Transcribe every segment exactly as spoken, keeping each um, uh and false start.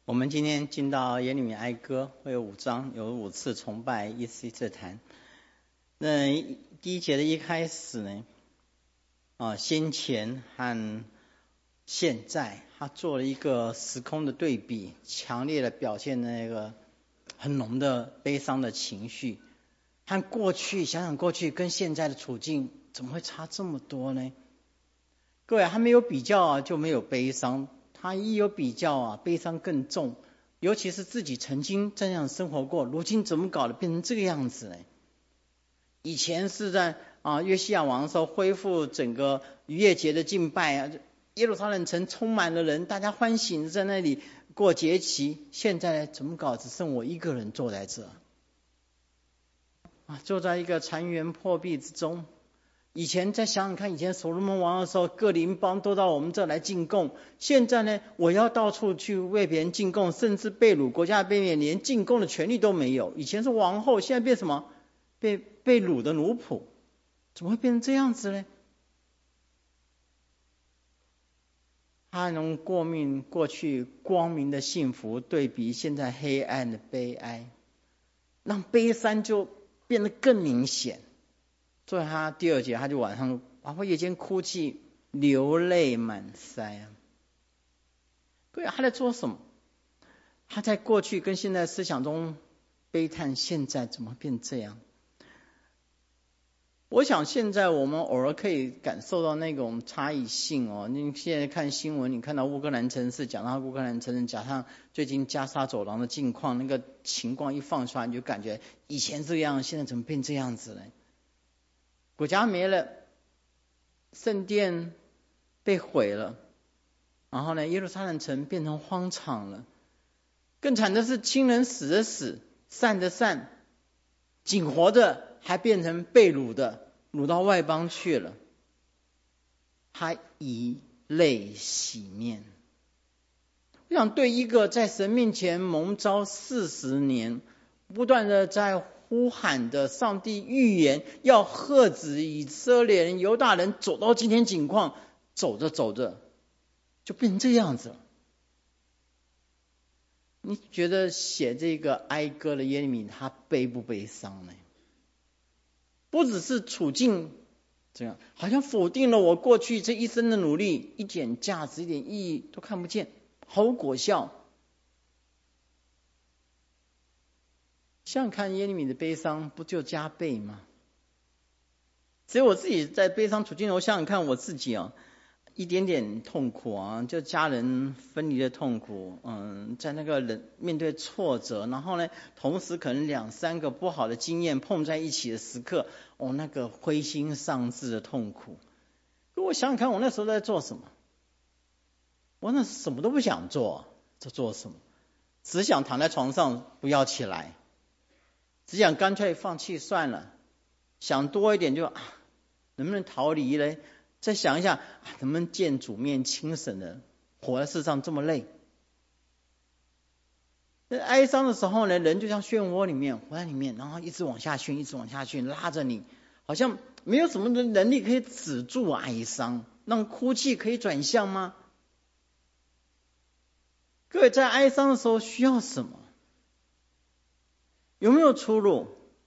我们今天进到耶利米哀歌，会有五章，有五次崇拜，一次一次谈。那第一节的一开始呢，啊，先前和现在，他做了一个时空的对比，强烈的表现那个很浓的悲伤的情绪。和过去，想想过去跟现在的处境，怎么会差这么多呢？各位，还没有比较啊，就没有悲伤。他一有比较啊，悲伤更重，尤其是自己曾经这样生活过，如今怎么搞得变成这个样子呢？以前是在啊约西亚王的时候恢复整个逾越节的敬拜啊，耶路撒冷城充满了人，大家欢喜在那里过节期。现在怎么搞，只剩我一个人坐在这啊，坐在一个残垣破壁之中。以前再想想看，以前所罗门王的时候，各邻邦都到我们这来进贡。现在呢，我要到处去为别人进贡，甚至被掳国家被灭，连进贡的权利都没有。以前是王后，现在变什么？被被掳的奴仆，怎么会变成这样子呢？他能过命过去光明的幸福，对比现在黑暗的悲哀，让悲伤就变得更明显。所以他第二节，他就晚上然后夜间哭泣，流泪满腮啊。对，他在做什么？他在过去跟现在思想中悲叹，现在怎么变这样？我想现在我们偶尔可以感受到那种差异性哦。你现在看新闻，你看到乌克兰城市，讲到乌克兰城市，加上最近加沙走廊的境况，那个情况一放出来，你就感觉以前这样，现在怎么变这样子呢？国家没了，圣殿被毁了，然后呢，耶路撒冷城变成荒场了。更惨的是，亲人死的死，散的散，仅活的还变成被掳的，掳到外邦去了。他以泪洗面。我想对一个在神面前蒙召四十年，不断的在呼喊的上帝预言要喝止以色列人犹大人走到今天景况，走着走着就变成这样子了。你觉得写这个哀歌的耶利米他悲不悲伤呢？不只是处境这样，好像否定了我过去这一生的努力，一点价值一点意义都看不见，毫无果效。想想看耶利米的悲伤不就加倍吗？所以我自己在悲伤处境，我想想看我自己啊，一点点痛苦啊，就家人分离的痛苦，嗯，在那个人面对挫折，然后呢，同时可能两三个不好的经验碰在一起的时刻，哦，那个灰心丧志的痛苦。可我想想看，我那时候在做什么？我那什么都不想做，在做什么？只想躺在床上不要起来。只想干脆放弃算了，想多一点就、啊、能不能逃离呢？再想一下、啊、能不能见主面轻省的，活在世上这么累。那哀伤的时候呢，人就像漩涡里面，活在里面，然后一直往下去，一直往下去，拉着你，好像没有什么的能力可以止住哀伤，让哭泣可以转向吗？各位在哀伤的时候需要什么？有没有出路？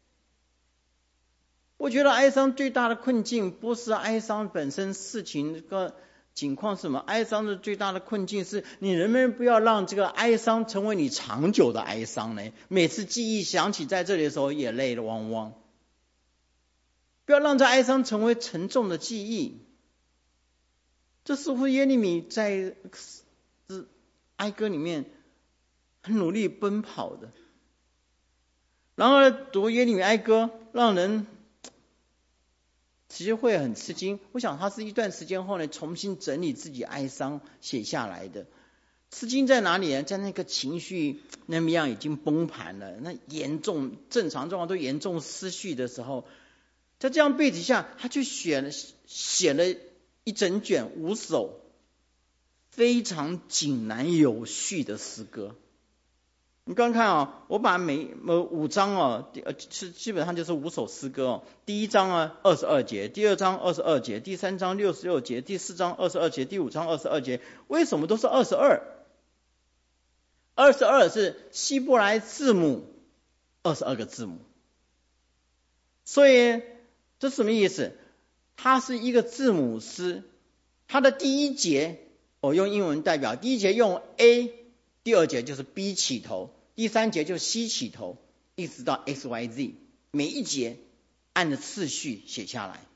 我觉得哀伤最大的困境不是哀伤本身事情个情况是什么，哀伤的最大的困境是你能不能不要让这个哀伤成为你长久的哀伤呢？每次记忆想起在这里的时候也泪汪汪。不要让这哀伤成为沉重的记忆。这似乎耶利米在哀歌里面很努力奔跑的。然后读耶利米哀歌，让人其实会很吃惊。我想他是一段时间后呢，重新整理自己哀伤写下来的。吃惊在哪里呢？在那个情绪那么样已经崩盘了，那严重正常状况都严重失序的时候，在这样背景下，他就写了写了一整卷五首非常井然有序的诗歌。你刚看啊，我把每呃五章哦，呃是基本上就是五首诗歌哦。第一章啊二十二节，第二章二十二节，第三章六十六节，第四章二十二节，第五章二十二节。为什么都是二十二？ 二十二是希伯来字母二十二个字母，所以这什么意思？它是一个字母诗，它的第一节我用英文代表，第一节用 A， 第二节就是 B 起头，第三节就是 C 起头，一直到 X Y Z， 每一节按着次序写下来。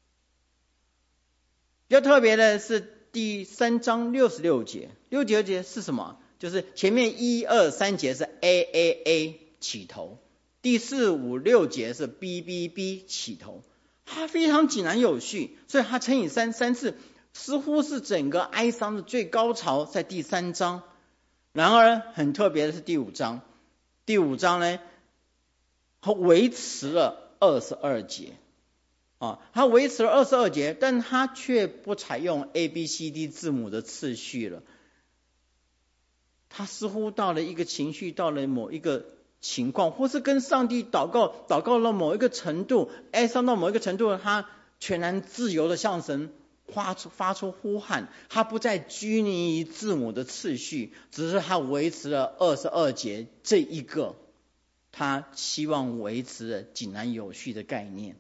比较特别的是第三章六十六节，六十六节是什么？就是前面一二三节是 A A A 起头，第四五六节是 B B B 起头，它非常井然有序，所以它乘以三三次，似乎是整个哀伤的最高潮在第三章。然而很特别的是第五章，第五章呢，它维持了二十二节啊，它维持了二十二节，但它却不采用 A B C D 字母的次序了。他似乎到了一个情绪，到了某一个情况，或是跟上帝祷告，祷告到某一个程度，哀伤到某一个程度，他全然自由的向神发出发出呼喊，他不再拘泥于字母的次序，只是他维持了二十二节这一个他希望维持的井然有序的概念。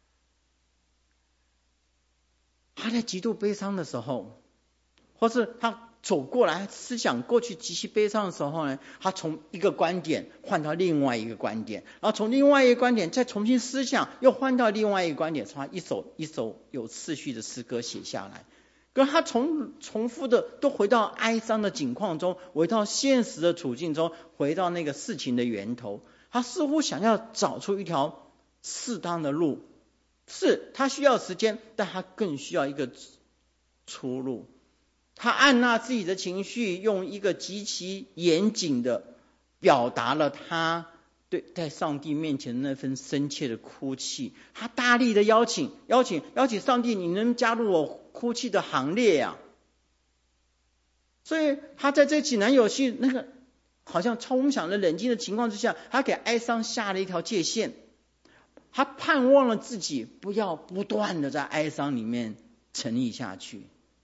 他在极度悲伤的时候，或是他走过来思想过去极其悲伤的时候呢，他从一个观点换到另外一个观点，然后从另外一个观点再重新思想，又换到另外一个观点，从他一首一首有次序的诗歌写下来。可是他重重复的都回到哀伤的境况中，回到现实的处境中，回到那个事情的源头。他似乎想要找出一条适当的路，是他需要时间，但他更需要一个出路。他按捺自己的情绪，用一个极其严谨的表达了他对在上帝面前那份深切的哭泣。他大力的邀请邀请邀请上帝，你能加入我哭泣的行列呀、啊？所以他在这井然有序那个好像超我想的冷静的情况之下，他给哀伤下了一条界限。他盼望了自己不要不断的在哀伤里面沉溺下去，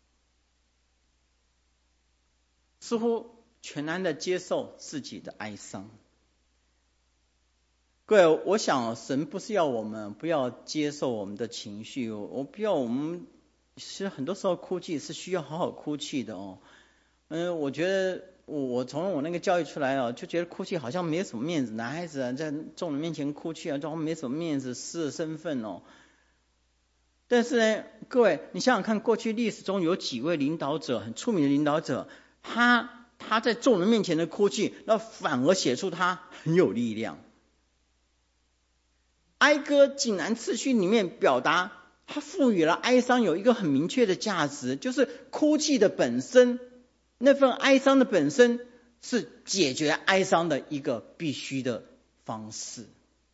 似乎全然的接受自己的哀伤。各位，我想神不是要我们不要接受我们的情绪，我不要我们，其实很多时候哭泣是需要好好哭泣的哦。嗯，我觉得我我从我那个教育出来啊，就觉得哭泣好像没有什么面子，男孩子啊在众人面前哭泣啊，就没什么面子，失了身份哦。但是呢，各位，你想想看，过去历史中有几位领导者，很出名的领导者，他他在众人面前的哭泣，那反而写出他很有力量。哀歌井然次序里面表达，他赋予了哀伤有一个很明确的价值，就是哭泣的本身，那份哀伤的本身是解决哀伤的一个必须的方式。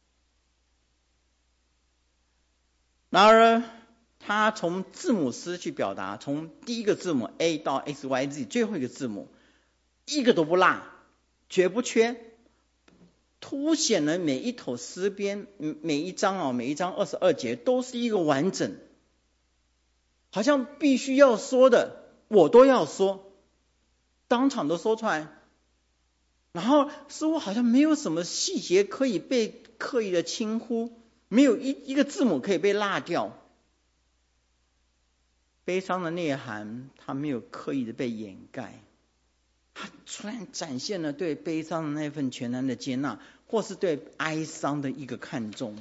然而他从字母诗去表达，从第一个字母 A 到 X Y Z 最后一个字母一个都不落，绝不缺，凸显了每一首诗篇，每一章啊，每一章二十二节都是一个完整，好像必须要说的我都要说，当场都说出来，然后似乎好像没有什么细节可以被刻意的轻忽，没有一一个字母可以被落掉。悲伤的内涵，它没有刻意的被掩盖，它突然展现了对悲伤的那份全然的接纳，或是对哀伤的一个看重。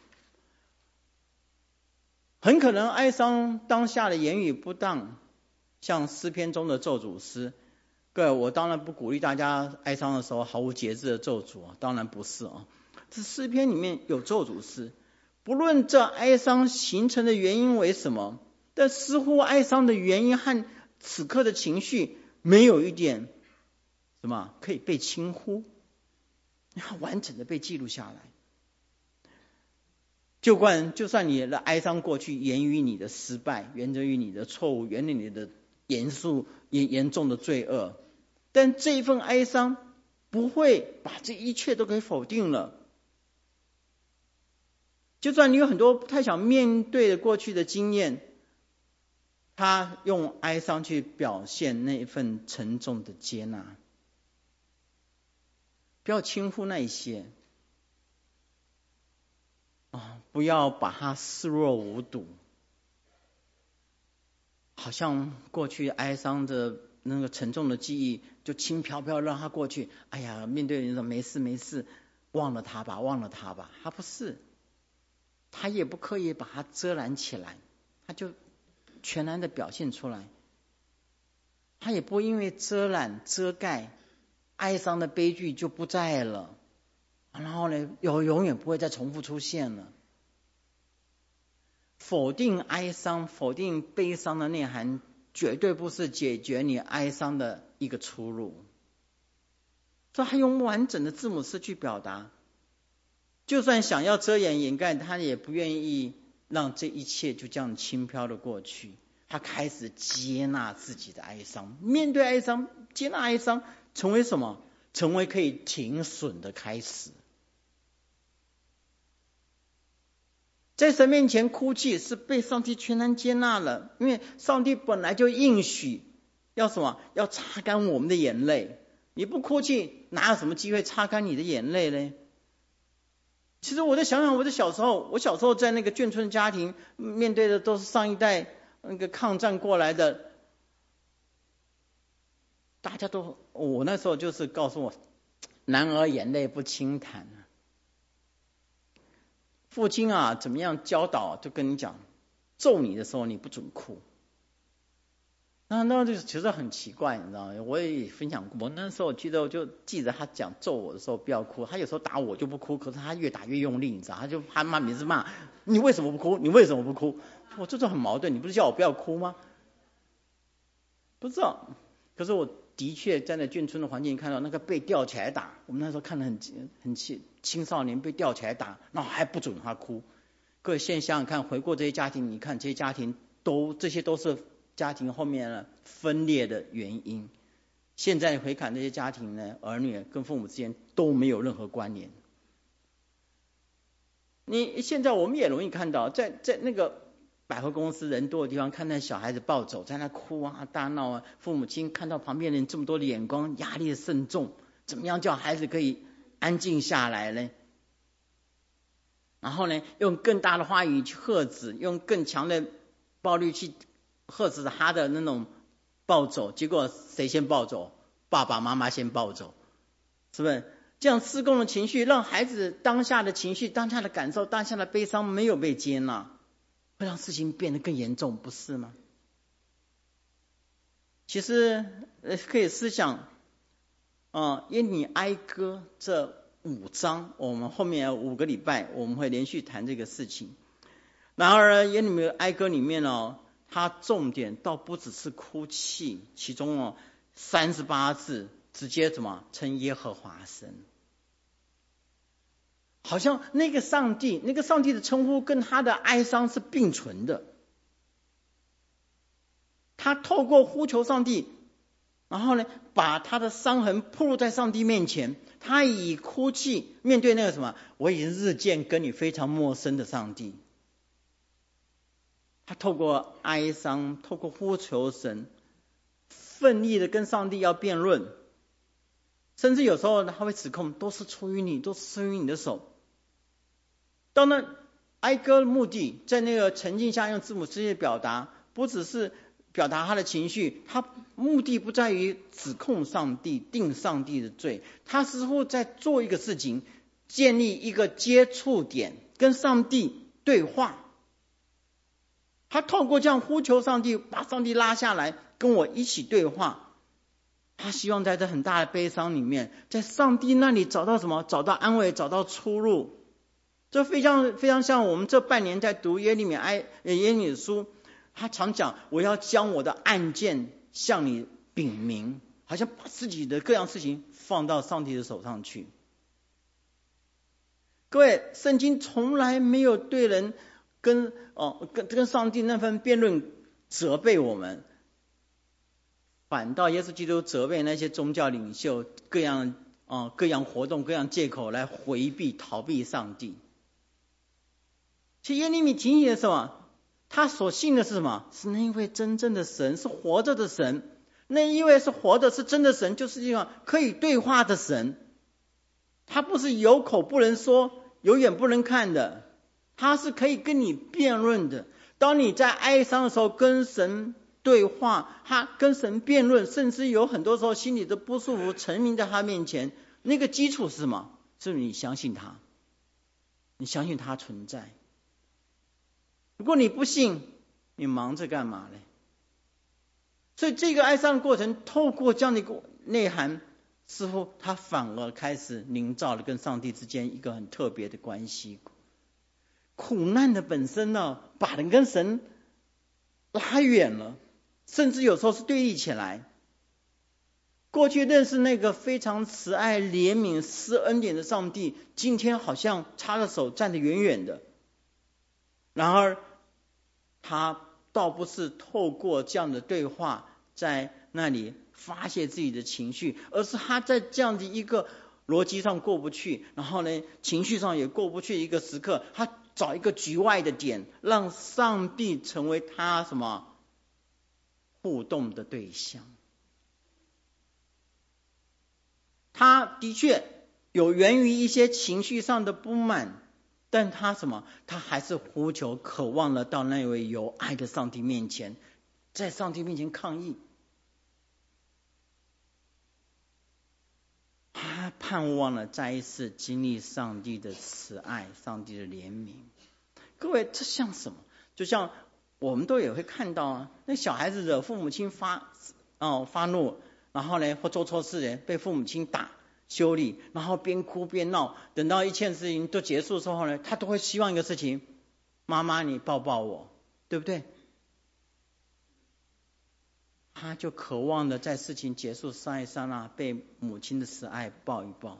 很可能哀伤当下的言语不当，像诗篇中的咒诅诗。各位，我当然不鼓励大家哀伤的时候毫无节制的咒诅啊，当然不是啊。这诗篇里面有咒诅诗，不论这哀伤形成的原因为什么，但似乎哀伤的原因和此刻的情绪没有一点什么可以被轻忽，它完整的被记录下来。就算就算你的哀伤过去源于你的失败，源于你的错误，源于你的严肃严严重的罪恶，但这一份哀伤不会把这一切都给否定了。就算你有很多不太想面对的过去的经验，他用哀伤去表现那一份沉重的接纳。 不要轻忽那一些啊，不要把它视若无睹，好像过去哀伤的那个沉重的记忆就轻飘飘让它过去。哎呀，面对人说没事没事，忘了它吧，忘了它吧。他不是，他也不刻意把它遮拦起来，他就全然的表现出来。他也不会因为遮拦遮盖，哀伤的悲剧就不在了，然后呢，有永远不会再重复出现了。否定哀伤、否定悲伤的内涵，绝对不是解决你哀伤的一个出路。所以他用完整的字母诗去表达，就算想要遮掩掩盖，他也不愿意让这一切就这样轻飘的过去。他开始接纳自己的哀伤，面对哀伤，接纳哀伤，成为什么？成为可以停损的开始。在神面前哭泣是被上帝全然接纳了，因为上帝本来就应许要什么？要擦干我们的眼泪。你不哭泣，哪有什么机会擦干你的眼泪呢？其实我在想想，我的小时候，我小时候在那个眷村家庭，面对的都是上一代那个抗战过来的，大家都，我那时候就是告诉我，男儿眼泪不轻弹。父亲啊，怎么样教导，就跟你讲，揍你的时候你不准哭。那那就其实很奇怪，你知道吗？我也分享过，我那时候记得，我就记得他讲揍我的时候不要哭，他有时候打我就不哭，可是他越打越用力，你知道，他就他妈每次骂你为什么不哭？你为什么不哭？我这就很矛盾，你不是叫我不要哭吗？不知道，可是我的确在那眷村的环境看到那个被吊起来打，我们那时候看得很很气，青少年被吊起来打，那还不准他哭。各位现在想想看，回过这些家庭，你看这些家庭都这些都是家庭后面呢分裂的原因。现在回看这些家庭呢，儿女跟父母之间都没有任何关联。你现在我们也容易看到，在在那个百货公司人多的地方，看到小孩子暴走，在那哭啊大闹啊，父母亲看到旁边人这么多的眼光，压力甚重，怎么样叫孩子可以安静下来呢？然后呢，用更大的话语去喝止，用更强的暴力去喝止他的那种暴走，结果谁先暴走？爸爸妈妈先暴走，是不是？这样失控的情绪，让孩子当下的情绪、当下的感受、当下的悲伤没有被接纳，会让事情变得更严重，不是吗？其实呃，可以思想啊，呃，耶利米哀歌这五章，我们后面五个礼拜我们会连续谈这个事情。然而耶利米哀歌里面哦，它重点倒不只是哭泣，其中哦三十八字直接怎么称耶和华神，好像那个上帝，那个上帝的称呼跟他的哀伤是并存的。他透过呼求上帝，然后呢，把他的伤痕暴露在上帝面前，他以哭泣面对那个什么，我已经日渐跟你非常陌生的上帝。他透过哀伤，透过呼求神，奋力的跟上帝要辩论，甚至有时候他会指控，都是出于你，都是出于你的手。当然，哀歌的目的，在那个沉浸下用字母诗的表达，不只是表达他的情绪，他目的不在于指控上帝、定上帝的罪，他似乎在做一个事情，建立一个接触点，跟上帝对话。他透过这样呼求上帝，把上帝拉下来，跟我一起对话。他希望在这很大的悲伤里面，在上帝那里找到什么？找到安慰，找到出路。这非常非常像我们这半年在读耶利米哀耶利米的书，他常讲我要将我的案件向你禀明，好像把自己的各样事情放到上帝的手上去。各位，圣经从来没有对人跟哦跟跟上帝那份辩论责备我们，反倒耶稣基督责备那些宗教领袖各样哦各样活动各样借口来回避逃避上帝。其实耶利米提醒的是什么？他所信的是什么？是那一位真正的神，是活着的神。那一位是活的，是真的神，就是这样可以对话的神。 他不是有口不能说，有眼不能看的，他是可以跟你辩论的。当你在哀伤的时候跟神对话，他跟神辩论，甚至有很多时候心里的不舒服沉迷在他面前，那个基础是什么？是你相信他，你相信他存在。如果你不信，你忙着干嘛呢？所以这个哀伤的过程，透过这样的一个内涵，似乎他反而开始营造了跟上帝之间一个很特别的关系。苦难的本身呢，把人跟神拉远了，甚至有时候是对立起来。过去认识那个非常慈爱、怜悯、施恩典的上帝，今天好像插着手站得远远的。然而他倒不是透过这样的对话在那里发泄自己的情绪，而是他在这样的一个逻辑上过不去，然后呢情绪上也过不去一个时刻，他找一个局外的点，让上帝成为他什么互动的对象。他的确有源于一些情绪上的不满，但他什么？他还是呼求、渴望了到那位有爱的上帝面前，在上帝面前抗议。他盼望了再一次经历上帝的慈爱、上帝的怜悯。各位，这像什么？就像我们都也会看到啊，那小孩子惹父母亲发哦发怒，然后呢或做错事呢，被父母亲打修理，然后边哭边闹，等到一切事情都结束之后呢，他都会希望一个事情：妈妈你抱抱我，对不对？他就渴望的在事情结束刹一刹那被母亲的慈爱抱一抱。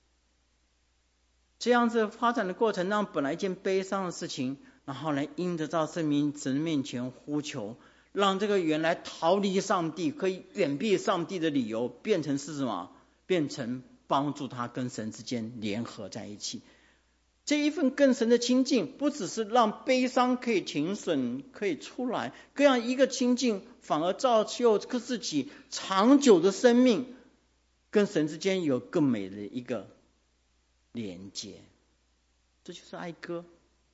这样子发展的过程，让本来一件悲伤的事情，然后呢因着到神面前呼求，让这个原来逃离上帝可以远避上帝的理由，变成是什么？变成帮助他跟神之间联合在一起。这一份跟神的亲近，不只是让悲伤可以停损，可以出来，这样一个亲近反而造就自己长久的生命跟神之间有更美的一个连接。这就是哀歌。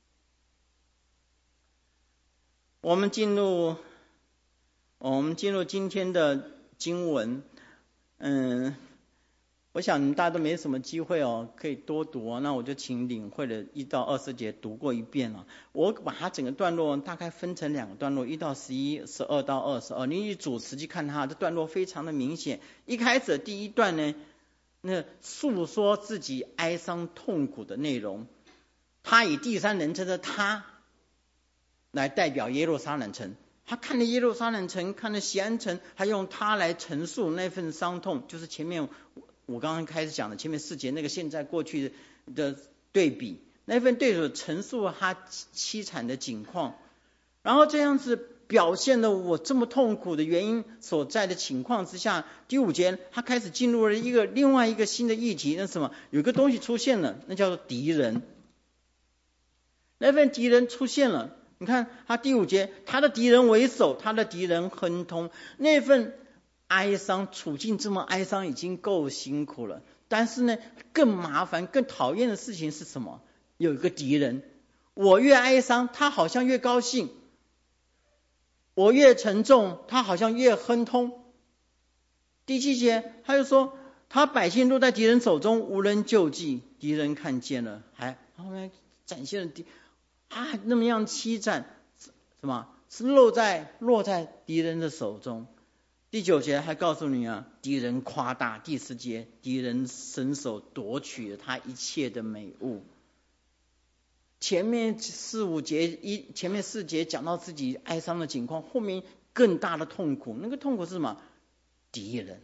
我们进入我们进入今天的经文，嗯。我想大家都没什么机会哦，可以多读哦。那我就请领会的一到二十节读过一遍了。我把它整个段落大概分成两个段落，一到十一，十二到二十二。你以主词去看它，这段落非常的明显。一开始第一段呢，那诉说自己哀伤痛苦的内容，他以第三人称的他来代表耶路撒冷城。他看了耶路撒冷城，看了锡安城，还用他来陈述那份伤痛，就是前面我刚刚开始讲的前面四节那个现在过去的对比，那份对手陈述他凄惨的境况，然后这样子表现了我这么痛苦的原因所在的情况之下，第五节他开始进入了一个另外一个新的议题，那什么？有个东西出现了，那叫做敌人。那份敌人出现了，你看他第五节，他的敌人为首，他的敌人亨通，那份哀伤，处境这么哀伤已经够辛苦了，但是呢更麻烦更讨厌的事情是什么？有一个敌人，我越哀伤他好像越高兴，我越沉重他好像越亨通。第七节他就说，他百姓落在敌人手中，无人救济，敌人看见了，还后面展现了敌啊那么样凄惨，什么是落在落在敌人的手中。第九节还告诉你啊，敌人夸大。第十节，敌人伸手夺取了他一切的美物。前面四五节一前面四节讲到自己哀伤的情况，后面更大的痛苦，那个痛苦是什么？敌人。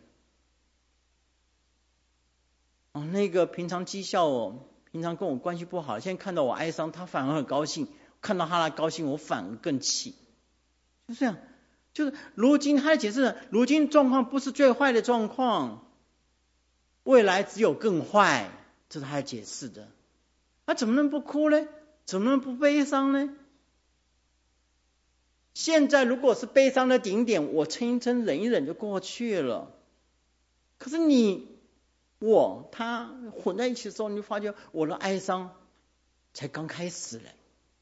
哦，那个平常讥笑我，平常跟我关系不好，现在看到我哀伤，他反而很高兴；看到他的高兴，我反而更气。就这样。就是如今他的解释，如今状况不是最坏的状况，未来只有更坏，这是他解释的。他怎么能不哭呢？怎么能不悲伤呢？现在如果是悲伤的顶点，我撑一撑忍一忍就过去了。可是你我他混在一起的时候，你就发觉我的哀伤才刚开始嘞。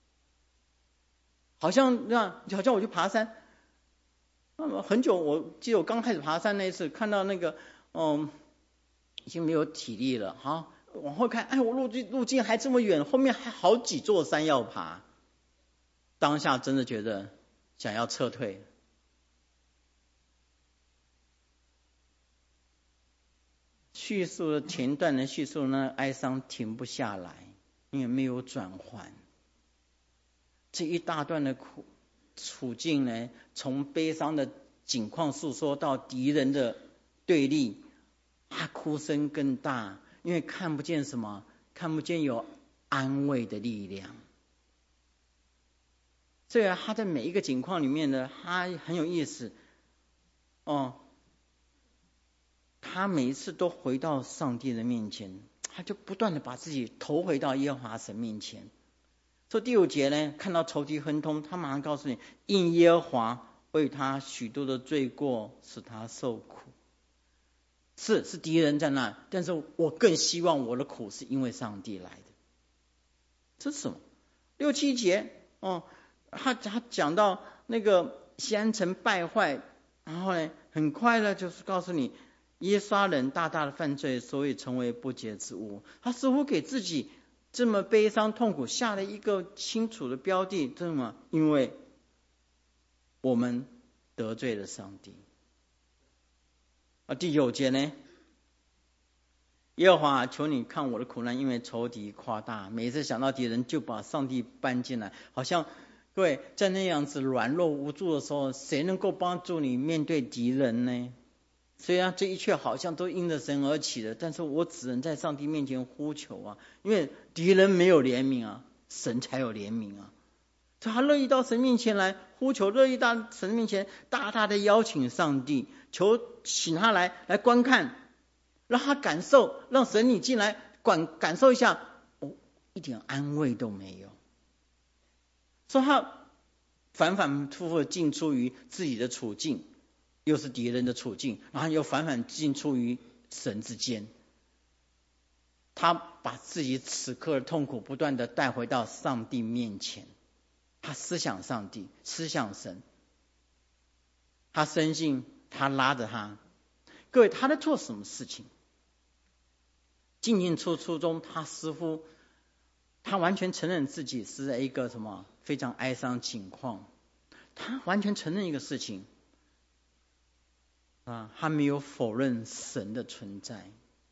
好像那样，好像我去爬山，那么很久，我记得我刚开始爬山那一次，看到那个，嗯，已经没有体力了，哈，往后看，哎，我路径路径还这么远，后面还好几座山要爬，当下真的觉得想要撤退。叙述的前段的叙述呢，哀伤停不下来，因为没有转换。这一大段的苦处境呢，从悲伤的境况诉说到敌人的对立，他哭声更大，因为看不见什么，看不见有安慰的力量。所以他在每一个境况里面呢，他很有意思哦。他每一次都回到上帝的面前，他就不断的把自己投回到耶和华神面前。所以第五节呢，看到仇敌亨通，他马上告诉你，因耶和华为他许多的罪过使他受苦。是是敌人在那，但是我更希望我的苦是因为上帝来的。这是什么？六七节哦，他他讲到那个西安城败坏，然后呢，很快的就是告诉你，耶沙人大大的犯罪，所以成为不洁之物。他似乎给自己这么悲伤痛苦下了一个清楚的标的，这么因为我们得罪了上帝。啊，第九节呢，耶和华求你看我的苦难，因为仇敌夸大，每次想到敌人就把上帝搬进来，好像各位在那样子软弱无助的时候，谁能够帮助你面对敌人呢？虽然这一切好像都因着神而起的，但是我只能在上帝面前呼求啊，因为敌人没有怜悯啊，神才有怜悯啊。所以他乐意到神面前来呼求，乐意到神面前大大的邀请上帝，求请他来来观看，让他感受，让神你进来感感受一下，哦，一点安慰都没有。所以他反反复复进出于自己的处境，又是敌人的处境，然后又反反进出于神之间。他把自己此刻的痛苦不断的带回到上帝面前，他思想上帝，思想神，他深信他拉着他。各位，他在做什么事情？进进出出中，他似乎他完全承认自己是在一个什么非常哀伤情况，他完全承认一个事情啊，他没有否认神的存在，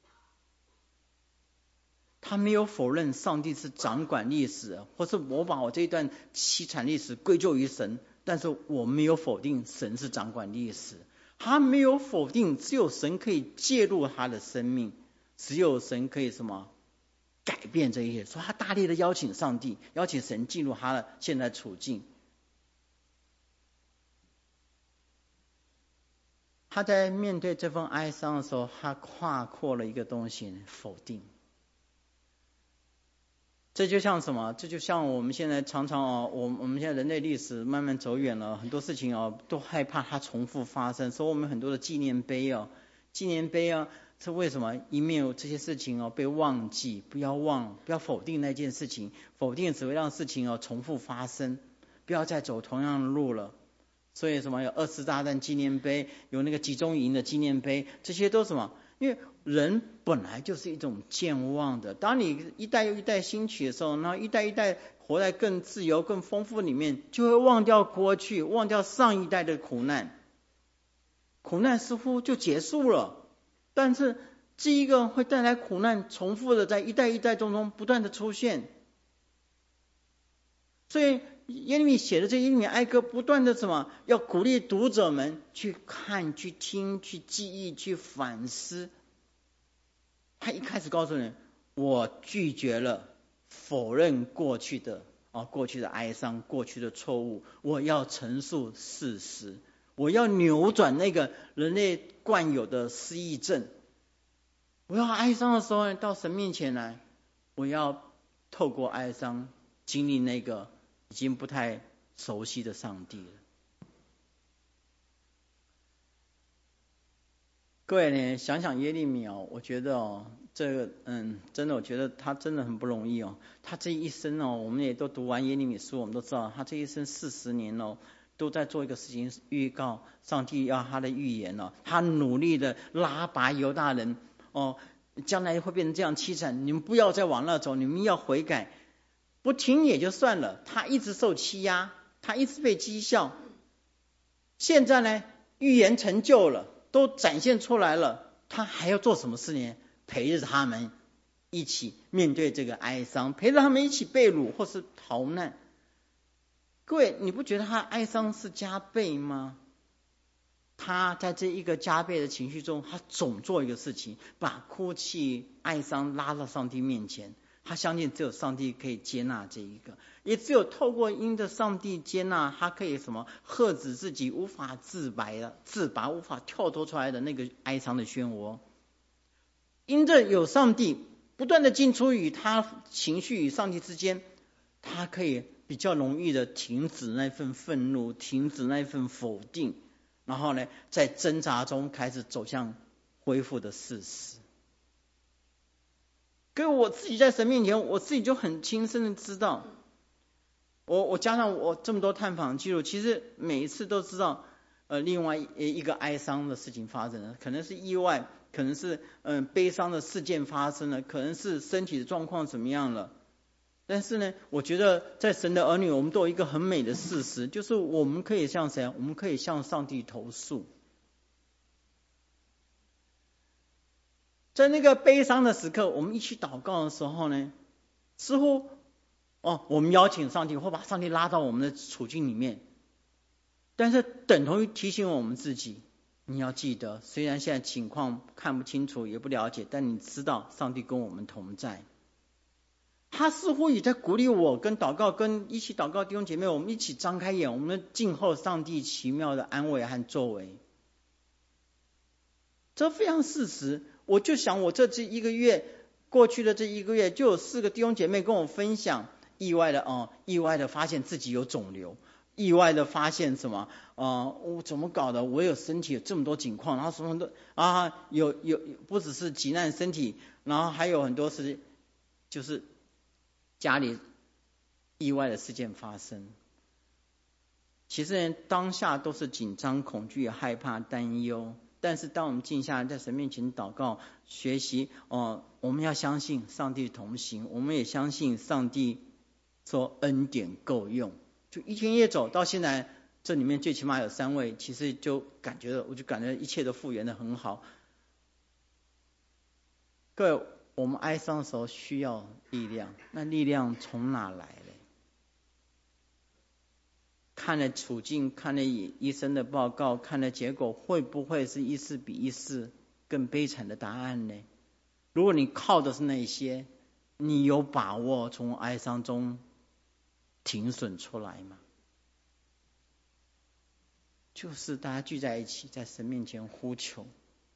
他没有否认上帝是掌管历史，或是我把我这一段凄惨历史归咎于神，但是我没有否定神是掌管历史，他没有否定只有神可以介入他的生命，只有神可以什么改变这一切，所以他大力的邀请上帝，邀请神进入他的现在处境。他在面对这份哀伤的时候，他跨过了一个东西，否定。这就像什么？这就像我们现在常常哦，我我们现在人类历史慢慢走远了，很多事情哦都害怕它重复发生，所以我们很多的纪念碑哦，纪念碑啊，是为什么？以免有这些事情哦被忘记，不要忘，不要否定那件事情，否定只会让事情哦重复发生，不要再走同样的路了。所以什么有二次大战纪念碑，有那个集中营的纪念碑，这些都什么？因为人本来就是一种健忘的，当你一代又一代兴起的时候，那一代一代活在更自由更丰富里面，就会忘掉过去，忘掉上一代的苦难，苦难似乎就结束了，但是这一个会带来苦难重复的在一代一代中中不断的出现。所以耶利米写的这耶利米哀歌不断的什么，要鼓励读者们去看去听去记忆去反思。他一开始告诉人，我拒绝了否认过去的啊过去的哀伤过去的错误，我要陈述事实，我要扭转那个人类惯有的失忆症，我要哀伤的时候到神面前来，我要透过哀伤经历那个已经不太熟悉的上帝了。 各位呢，想想耶利米哦，我觉得哦，这个嗯，真的，我觉得他真的很不容易哦。他这一生哦，我们也都读完耶利米书，我们都知道他这一生四十年哦，都在做一个事情，预告上帝要他的预言哦。他努力的拉拔犹大人哦，将来会变成这样凄惨，你们不要再往那走，你们要悔改。不听也就算了，他一直受欺压，他一直被讥笑。现在呢，预言成就了，都展现出来了，他还要做什么事呢？陪着他们一起面对这个哀伤，陪着他们一起被掳或是逃难。各位，你不觉得他哀伤是加倍吗？他在这一个加倍的情绪中，他总做一个事情，把哭泣、哀伤拉到上帝面前。他相信只有上帝可以接纳这一个，也只有透过因着上帝接纳，他可以什么遏止自己无法自白的自拔、无法跳脱出来的那个哀伤的漩涡。因着有上帝不断的进出与他情绪与上帝之间，他可以比较容易的停止那份愤怒，停止那份否定，然后呢，在挣扎中开始走向恢复的事实。跟我自己在神面前，我自己就很亲身的知道，我我加上我这么多探访记录，其实每一次都知道，呃，另外一个哀伤的事情发生了，可能是意外，可能是嗯、呃、悲伤的事件发生了，可能是身体的状况怎么样了。但是呢，我觉得在神的儿女，我们都有一个很美的事实，就是我们可以向谁？我们可以向上帝投诉。在那个悲伤的时刻，我们一起祷告的时候呢，似乎哦，我们邀请上帝，或把上帝拉到我们的处境里面，但是等同于提醒我们自己，你要记得，虽然现在情况看不清楚，也不了解，但你知道上帝跟我们同在。他似乎也在鼓励我跟祷告，跟一起祷告弟兄姐妹，我们一起张开眼，我们静候上帝奇妙的安慰和作为。这非常事实。我就想我这这一个月过去的这一个月，就有四个弟兄姐妹跟我分享，意外的哦，意外的发现自己有肿瘤，意外的发现什么啊、呃？我怎么搞的？我有身体有这么多情况，然后什么的啊，有有不只是急难身体，然后还有很多是就是家里意外的事件发生。其实呢，当下都是紧张、恐惧、害怕、担忧。但是当我们静下来在神面前祷告学习哦，我们要相信上帝同行，我们也相信上帝说恩典够用。就一天夜走到现在，这里面最起码有三位，其实就感觉我就感觉一切都复原得很好。各位，我们哀伤的时候需要力量，那力量从哪来的？看了处境，看了医生的报告，看了结果，会不会是一次比一次更悲惨的答案呢？如果你靠的是那些，你有把握从哀伤中停损出来吗？就是大家聚在一起，在神面前呼求。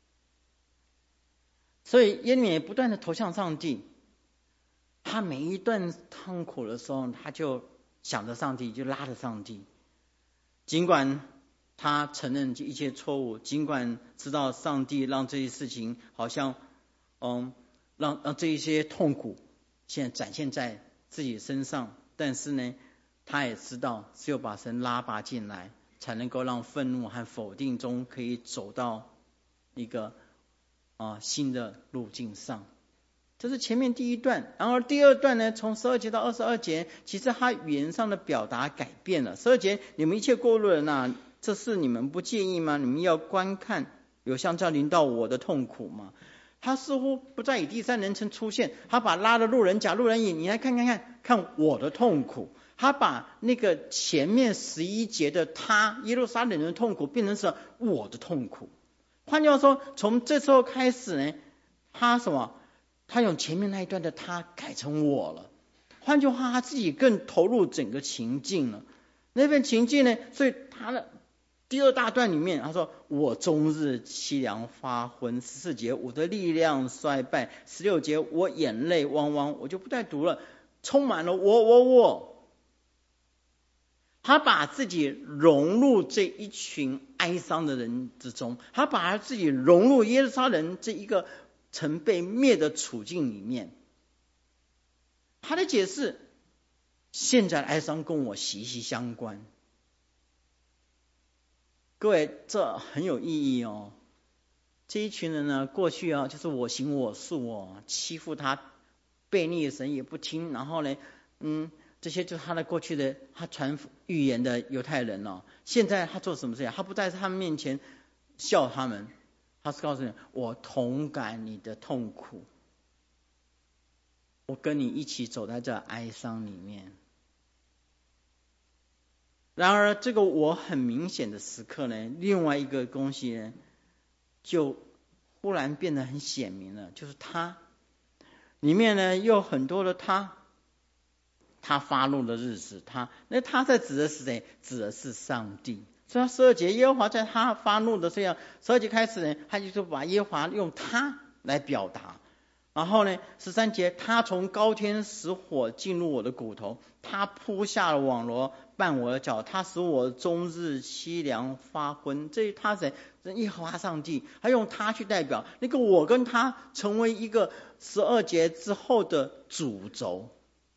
所以耶利米不断的投向上帝，他每一段痛苦的时候，他就想着上帝，就拉着上帝。尽管他承认一切错误，尽管知道上帝让这些事情好像嗯让让这一些痛苦现在展现在自己身上，但是呢，他也知道只有把神拉拔进来，才能够让愤怒和否定中可以走到一个啊新的路径上。这是前面第一段，然而第二段呢，从十二节到二十二节，其实他语言上的表达改变了。十二节，你们一切过路人啊，这事你们不介意吗？你们要观看，有像这样临到我的痛苦吗？他似乎不再以第三人称出现，他把拉的路人甲路人乙，你来看看看看我的痛苦。他把那个前面十一节的他耶路撒冷人的痛苦变成是我的痛苦。换句话说，从这时候开始呢，他什么？他用前面那一段的他改成我了，换句话，他自己更投入整个情境了。那份情境呢，所以他的第二大段里面，他说：“我终日凄凉发昏。”十四节，我的力量衰败。十六节，我眼泪汪汪。我就不再读了，充满了我我我。 他把自己融入这一群哀伤的人之中，他把他自己融入耶路撒冷这一个曾被灭的处境里面。他的解释，现在的哀伤跟我息息相关。各位，这很有意义哦。这一群人呢，过去啊就是我行我素哦，欺负他，悖逆神也不听，然后呢，嗯。这些就是他的过去的他传预言的犹太人哦。现在他做什么事情？他不在他们面前笑他们，他是告诉你，我同感你的痛苦，我跟你一起走在这哀伤里面。然而这个我很明显的时刻呢，另外一个东西呢就忽然变得很显明了，就是他里面呢有很多的他他发怒的日子，他那他在指的是谁？指的是上帝。所以十二节耶和华在他发怒的这样，十二节开始呢，他就是把耶和华用他来表达。然后呢，十三节，他从高天使火进入我的骨头，他铺下了网罗绊我的脚，他使我终日凄凉发昏。这他谁？耶和华上帝，他用他去代表那个我跟他成为一个十二节之后的主轴。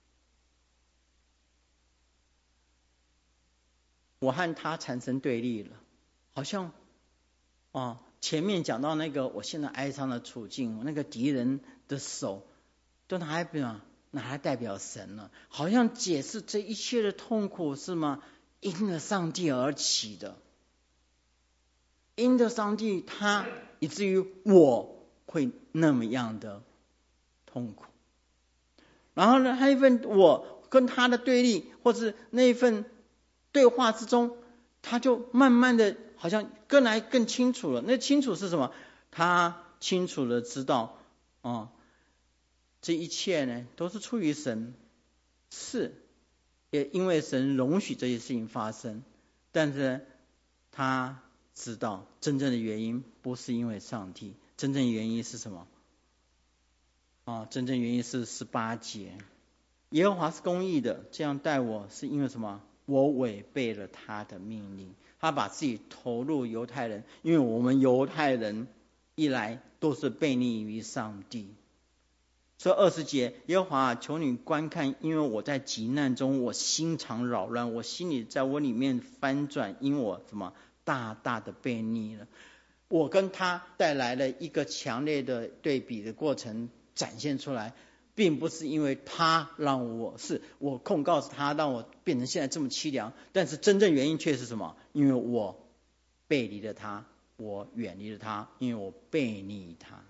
我和他产生对立了，好像啊，前面讲到那个我现在哀伤的处境，那个敌人的手都拿来表拿来代表神了，好像解释这一切的痛苦是吗？因着上帝而起的，因着上帝他以至于我会那么样的痛苦。然后呢，还有一份我跟他的对立，或是那一份对话之中，他就慢慢的好像更来更清楚了。那清楚是什么？他清楚的知道，哦，这一切呢都是出于神，是也因为神容许这些事情发生，但是他知道真正的原因不是因为上帝，真正原因是什么？啊，真正原因是十八节，耶和华是公义的，这样待我是因为什么？我违背了他的命令，他把自己投入犹太人，因为我们犹太人一来都是悖逆于上帝。所以二十节，耶和华求你观看，因为我在急难中，我心肠扰乱，我心里在我里面翻转，因为我什么大大的悖逆了。我跟他带来了一个强烈的对比的过程展现出来。并不是因为他让我是我控告他让我变成现在这么凄凉，但是真正原因却是什么？因为我背离了他，我远离了他，因为我背逆他。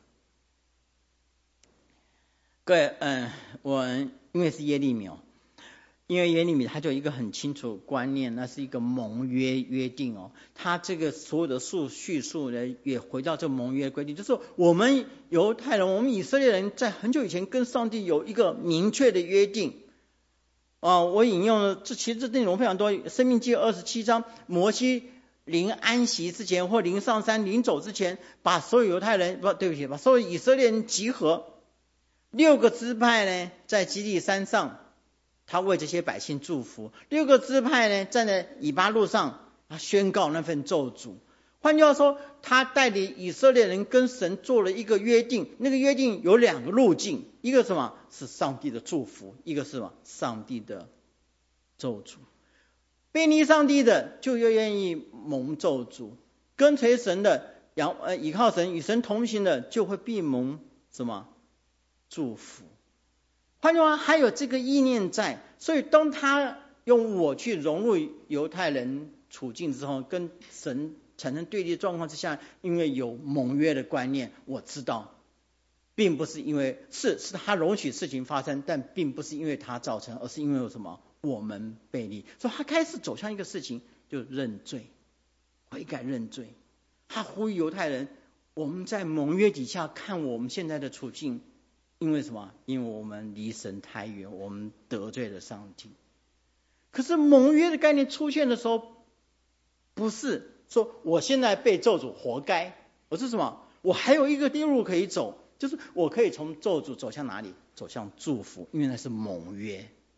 各位，嗯，我因为是耶利米哦，因为耶利米他就有一个很清楚观念，那是一个盟约约定哦。他这个所有的述叙述呢，也回到这盟约规定，就是我们犹太人，我们以色列人在很久以前跟上帝有一个明确的约定啊。我引用了这其实这内容非常多，《申命记》二十七章，摩西临安息之前或临上山临走之前，把所有犹太人不对不起，把所有以色列人集合，六个支派呢在基利山上。他为这些百姓祝福，六个支派呢站在以巴路上，他宣告那份咒诅。换句话说，他带领以色列人跟神做了一个约定，那个约定有两个路径，一个什么是上帝的祝福，一个是什么上帝的咒诅。背逆上帝的就越愿意蒙咒诅，跟随神的仰呃倚靠神与神同行的就会必蒙什么祝福。换句话，还有这个意念在，所以当他用我去融入犹太人处境之后，跟神产生对立的状况之下，因为有盟约的观念，我知道，并不是因为是是他容许事情发生，但并不是因为他造成，而是因为有什么我们背离，所以他开始走向一个事情，就认罪，悔改认罪。他呼吁犹太人，我们在盟约底下看我们现在的处境。因为什么？因为我们离神太远，我们得罪了上帝。可是盟约的概念出现的时候，不是说我现在被咒诅活该，而是什么？我还有一个路可以走，就是我可以从咒诅走向哪里？走向祝福，因为那是盟约。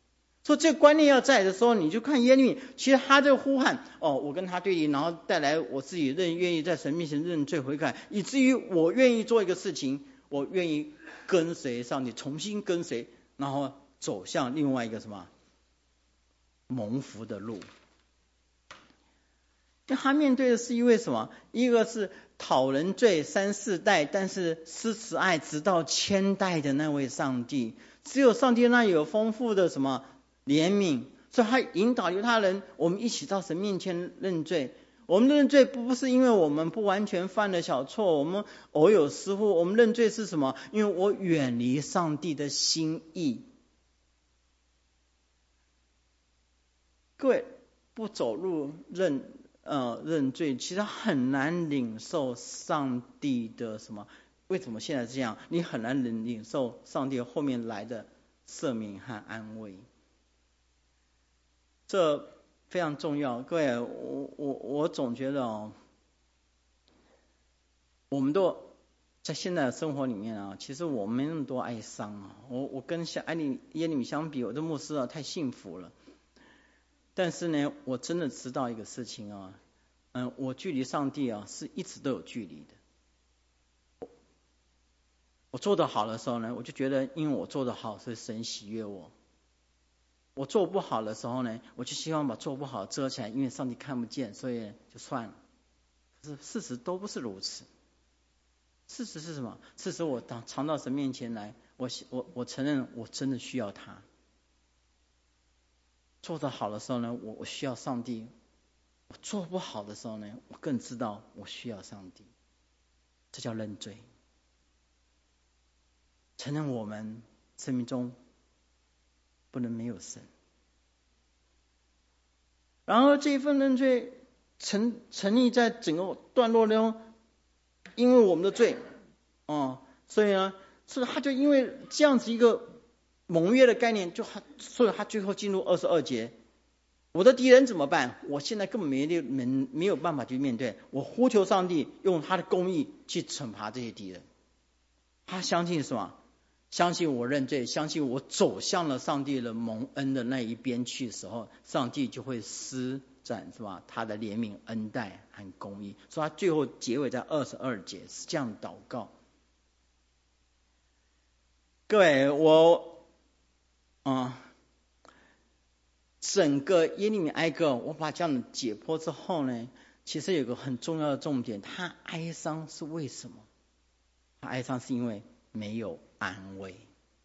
所以这个观念要在的时候，你就看耶利米，其实他这个呼喊，哦，我跟他对立，然后带来我自己认愿意在神面前认罪悔改，以至于我愿意做一个事情，我愿意跟随上帝，重新跟随，然后走向另外一个什么蒙福的路。那他面对的是一位什么？一个是讨人罪三四代，但是施慈爱直到千代的那位上帝。只有上帝那有丰富的什么怜悯，所以他引导犹他人，我们一起到神面前认罪。我们认罪不是因为我们不完全犯了小错，我们偶有失误，我们认罪是什么？因为我远离上帝的心意。各位不走路认呃认罪，其实很难领受上帝的什么？为什么现在这样？你很难领领受上帝后面来的赦免和安慰。这非常重要。各位，我我我总觉得哦，我们都在现在的生活里面啊，其实我没那么多哀伤啊。我我跟像埃里耶利米相比，我的牧师啊太幸福了。但是呢，我真的知道一个事情啊，嗯，我距离上帝啊是一直都有距离的。我做得好的时候呢，我就觉得因为我做得好，所以神喜悦我。我做不好的时候呢，我就希望把做不好遮起来，因为上帝看不见，所以就算了。可是事实都不是如此。事实是什么？事实我当常到神面前来，我我我承认我真的需要他。做得好的时候呢，我我需要上帝；我做不好的时候呢，我更知道我需要上帝。这叫认罪，承认我们生命中不能没有神。然而这一份认罪成成立在整个段落中，因为我们的罪，哦，所以呢，是他就因为这样子一个盟约的概念，就所以他最后进入二十二节。我的敌人怎么办？我现在根本没没没有办法去面对，我呼求上帝用他的公义去惩罚这些敌人。他相信什么？相信我认罪，相信我走向了上帝的蒙恩的那一边去的时候，上帝就会施展是吧？他的怜悯、恩待和公义。所以他最后结尾在二十二节是这样祷告。各位，我啊、嗯，整个耶利米哀歌，我把这样的解剖之后呢，其实有个很重要的重点，他哀伤是为什么？他哀伤是因为没有安慰。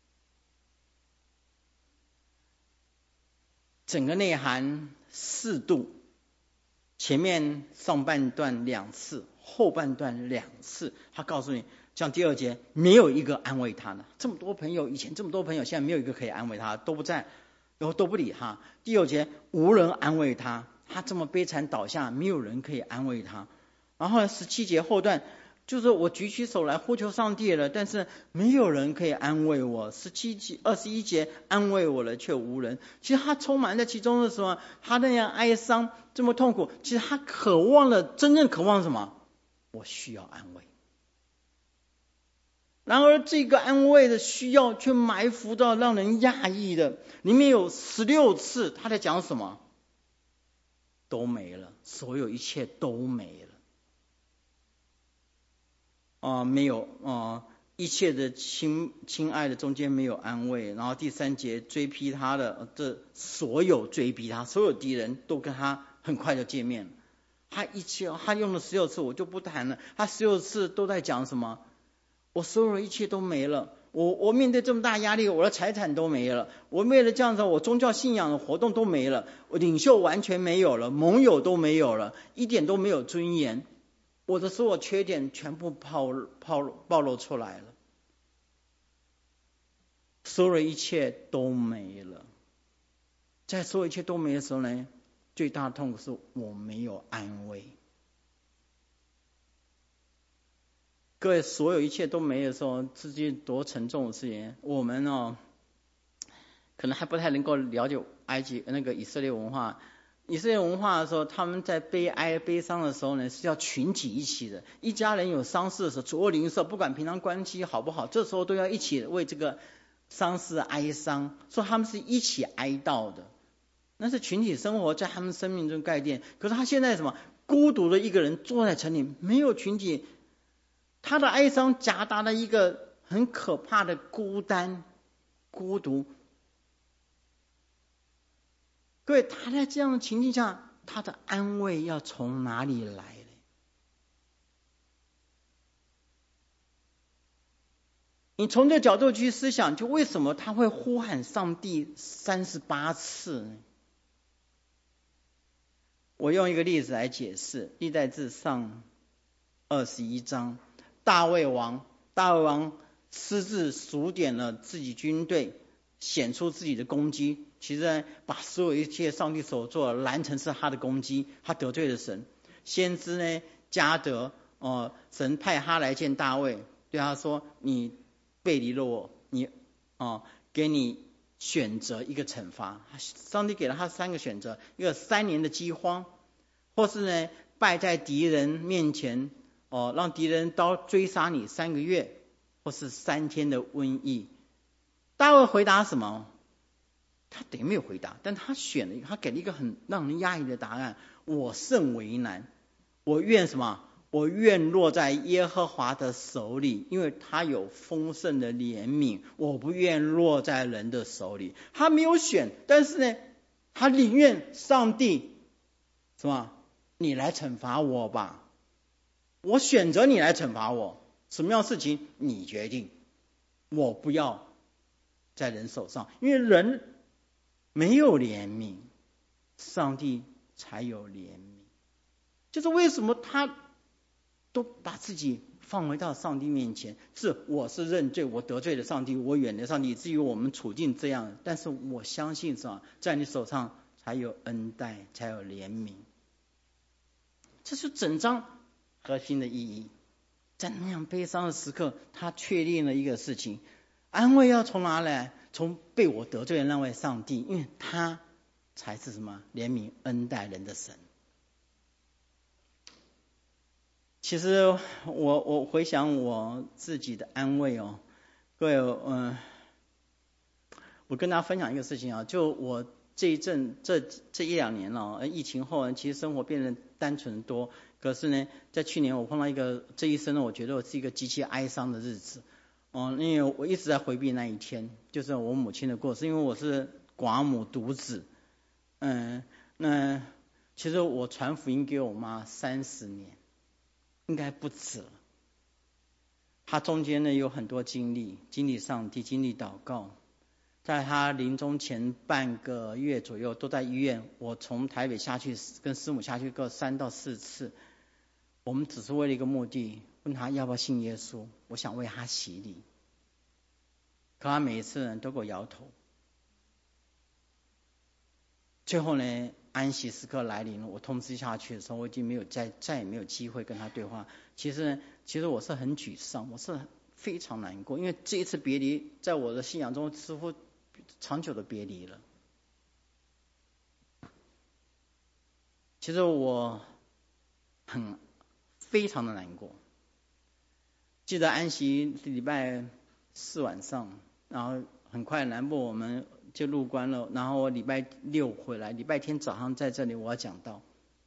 整个内涵四度，前面上半段两次，后半段两次，他告诉你，像第二节没有一个安慰他的，这么多朋友，以前这么多朋友，现在没有一个可以安慰他，都不在，然后都不理他。第六节无人安慰他，他这么悲惨倒下，没有人可以安慰他。然后十七节后段，就是我举起手来呼求上帝了，但是没有人可以安慰我。十七节、二十一节安慰我了，却无人。其实他充满在其中的时候，他那样哀伤，这么痛苦，其实他渴望了，真正渴望什么？我需要安慰。然而这个安慰的需要却埋伏到让人讶异的，里面有十六次他在讲什么？都没了，所有一切都没了。啊、呃，没有啊、呃，一切的亲亲爱的中间没有安慰。然后第三节追逼他的，这所有追逼他，所有敌人都跟他很快就见面了。他一切他用了十六次，我就不谈了。他十六次都在讲什么？我所有的一切都没了。我我面对这么大压力，我的财产都没了。我为了这样子，我宗教信仰的活动都没了。我领袖完全没有了，盟友都没有了，一点都没有尊严。我的所有缺点全部暴暴暴露出来了，所有的一切都没了。在所有一切都没的时候呢，最大的痛苦是我没有安慰。各位，所有一切都没的时候，这是多沉重的事情。我们哦，可能还不太能够了解埃及那个以色列文化。以色列文化的时候，他们在悲哀悲伤的时候呢，是要群体一起的。一家人有丧事的时候，左邻右舍不管平常关系好不好，这时候都要一起为这个丧事哀伤，说他们是一起哀悼的，那是群体生活在他们生命中概念。可是他现在什么？孤独的一个人坐在城里，没有群体，他的哀伤夹杂了一个很可怕的孤单、孤独。各位，他在这样的情境下，他的安慰要从哪里来呢？你从这角度去思想，就为什么他会呼喊上帝三十八次呢？我用一个例子来解释，历代志上二十一章，大卫王，大卫王私自数点了自己军队，显出自己的攻击，其实呢，把所有一切上帝所做的拦成是他的攻击，他得罪了神。先知呢，迦得，呃，神派他来见大卫，对他说：“你背离了我，你，哦、呃，给你选择一个惩罚。”上帝给了他三个选择：一个三年的饥荒，或是呢败在敌人面前，哦、呃，让敌人刀追杀你三个月，或是三天的瘟疫。大卫回答什么？他等于没有回答，但他选了一个，他给了一个很让人压抑的答案。我甚为难，我愿什么？我愿落在耶和华的手里，因为他有丰盛的怜悯。我不愿落在人的手里。他没有选，但是呢，他宁愿上帝什么？你来惩罚我吧，我选择你来惩罚我。什么样的事情你决定，我不要在人手上，因为人没有怜悯，上帝才有怜悯。就是为什么他都把自己放回到上帝面前，是我是认罪，我得罪了上帝，我远离上帝，至于我们处境这样，但是我相信什么？在你手上才有恩待，才有怜悯。这是整章核心的意义。在那样悲伤的时刻，他确定了一个事情：安慰要从哪来？从被我得罪的那位上帝，因为他才是什么？怜悯恩待人的神。其实我我回想我自己的安慰哦，各位，嗯、呃，我跟大家分享一个事情啊，就我这一阵这这一两年了、哦，疫情后其实生活变得单纯多。可是呢，在去年我碰到一个这一生呢，我觉得我是一个极其哀伤的日子。哦、嗯，因为我一直在回避那一天，就是我母亲的过世，因为我是寡母独子。嗯，那其实我传福音给我妈三十年，应该不止了。她中间呢有很多经历，经历上帝，经历祷告。在她临终前半个月左右，都在医院。我从台北下去，跟师母下去各三到四次。我们只是为了一个目的，问他要不要信耶稣。我想为他洗礼，可他每一次都给我摇头。最后呢，安息时刻来临了，我通知下去的时候，我已经没有再再也没有机会跟他对话。其实呢，其实我是很沮丧，我是非常难过，因为这一次别离，在我的信仰中似乎长久的别离了。其实我很非常的难过。记得安息礼拜四晚上，然后很快南部我们就入关了，然后我礼拜六回来，礼拜天早上在这里我要讲道。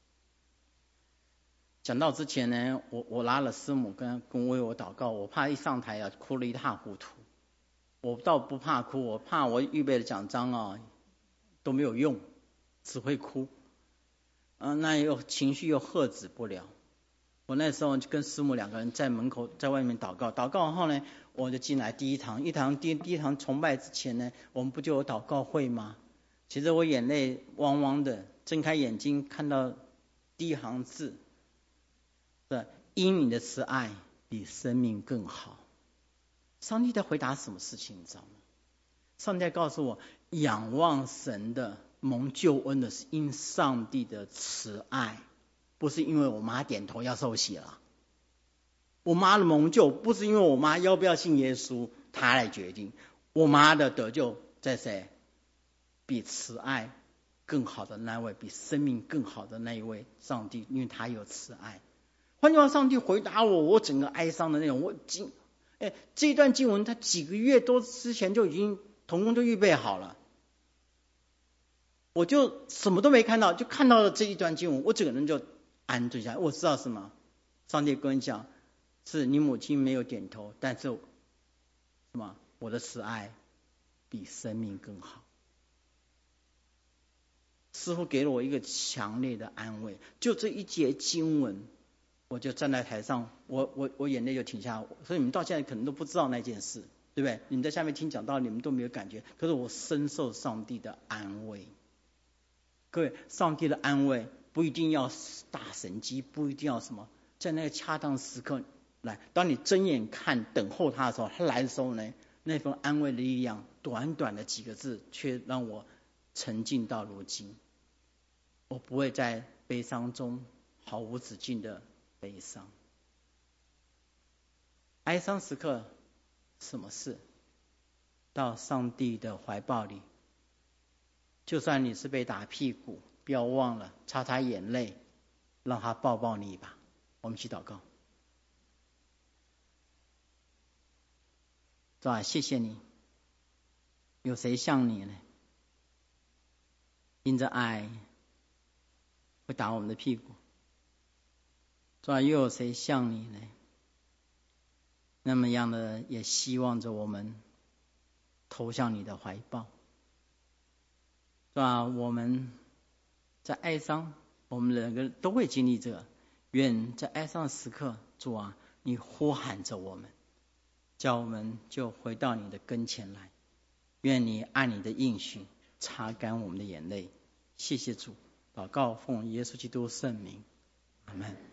讲道之前呢，我我拉了师母跟跟为我祷告，我怕一上台啊哭了一塌糊涂。我倒不怕哭，我怕我预备的讲章啊都没有用，只会哭。嗯、呃，那又情绪又喝止不了。我那时候就跟师母两个人在门口在外面祷告，祷告后呢，我就进来第一堂，一堂第第一堂崇拜之前呢，我们不就有祷告会吗？其实我眼泪汪汪的，睁开眼睛看到第一行字，是因你的慈爱比生命更好。上帝在回答什么事情，你知道吗？上帝在告诉我，仰望神的蒙救恩的是因上帝的慈爱。不是因为我妈点头要受洗了，我妈的蒙救不是因为我妈要不要信耶稣，她来决定。我妈的得救在谁？比慈爱更好的那位，比生命更好的那一位上帝，因为他有慈爱。换句话，上帝回答我，我整个哀伤的内容，我经哎，这一段经文他几个月多之前就已经同工就预备好了，我就什么都没看到，就看到了这一段经文，我整个人就安顿下来。我知道什么？上帝跟你讲，是你母亲没有点头，但是什么？我的慈爱比生命更好。师父给了我一个强烈的安慰，就这一节经文，我就站在台上，我我我眼泪就停下。所以你们到现在可能都不知道那件事，对不对？你们在下面听讲道，你们都没有感觉，可是我深受上帝的安慰。各位，上帝的安慰不一定要大神迹，不一定要什么，在那个恰当时刻来。当你睁眼看等候他的时候，他来的时候呢，那份安慰的力量，短短的几个字，却让我沉浸到如今。我不会在悲伤中毫无止境的悲伤。哀伤时刻，什么事？到上帝的怀抱里。就算你是被打屁股，不要忘了擦擦眼泪，让他抱抱你吧。我们一起祷告。主啊，谢谢你，有谁像你呢？因着爱会打我们的屁股。主啊，又有谁像你呢？那么样的也希望着我们投向你的怀抱。是吧？我们在哀伤，我们两个都会经历这个。愿在哀伤的时刻，主啊，你呼喊着我们，叫我们就回到你的跟前来。愿你按你的应许擦干我们的眼泪。谢谢主，祷告奉耶稣基督圣名，阿们。